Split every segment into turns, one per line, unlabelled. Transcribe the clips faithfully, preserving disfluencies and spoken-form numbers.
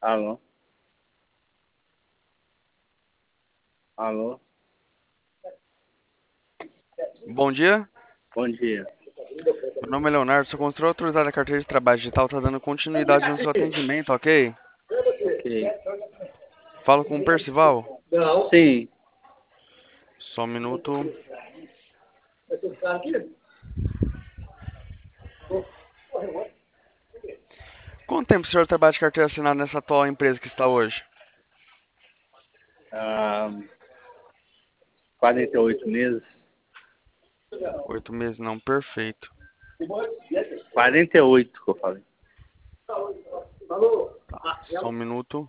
Alô? Alô?
Bom dia,
Bom dia.
meu nome é Leonardo, sou consultor autorizado da carteira de trabalho digital, tá dando continuidade no seu atendimento, ok?
Ok.
Falo com o Percival,
Sim.
só um minuto. Quanto tempo o senhor trabalha de carteira assinada nessa atual empresa que está hoje?
Ah, quarenta e oito meses.
Oito meses não, perfeito.
quarenta e oito que eu falei.
Tá, só um minuto.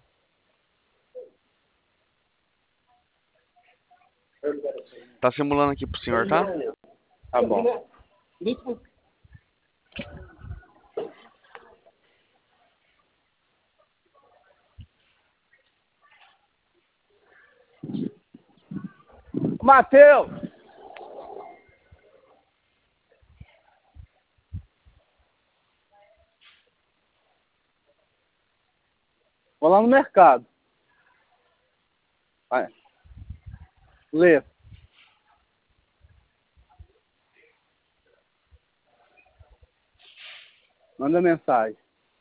Tá simulando aqui pro senhor, tá?
Tá bom. Matheus! Vou lá no mercado. Vai. Lê. Manda mensagem.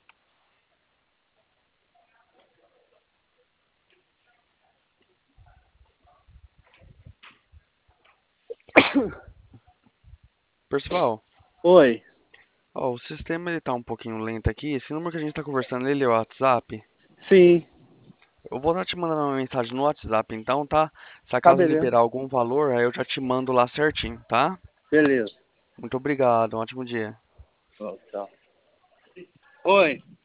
Percival,
Oi.
ó, o sistema ele tá um pouquinho lento aqui. Esse número que a gente tá conversando, ele é o WhatsApp.
Sim.
Eu vou estar te mandando uma mensagem no WhatsApp, então, tá? Se
Tá
acaso
beleza.
liberar algum valor, aí eu já te mando lá certinho, tá?
Beleza.
Muito obrigado, um ótimo dia.
Ó, tchau. Oi.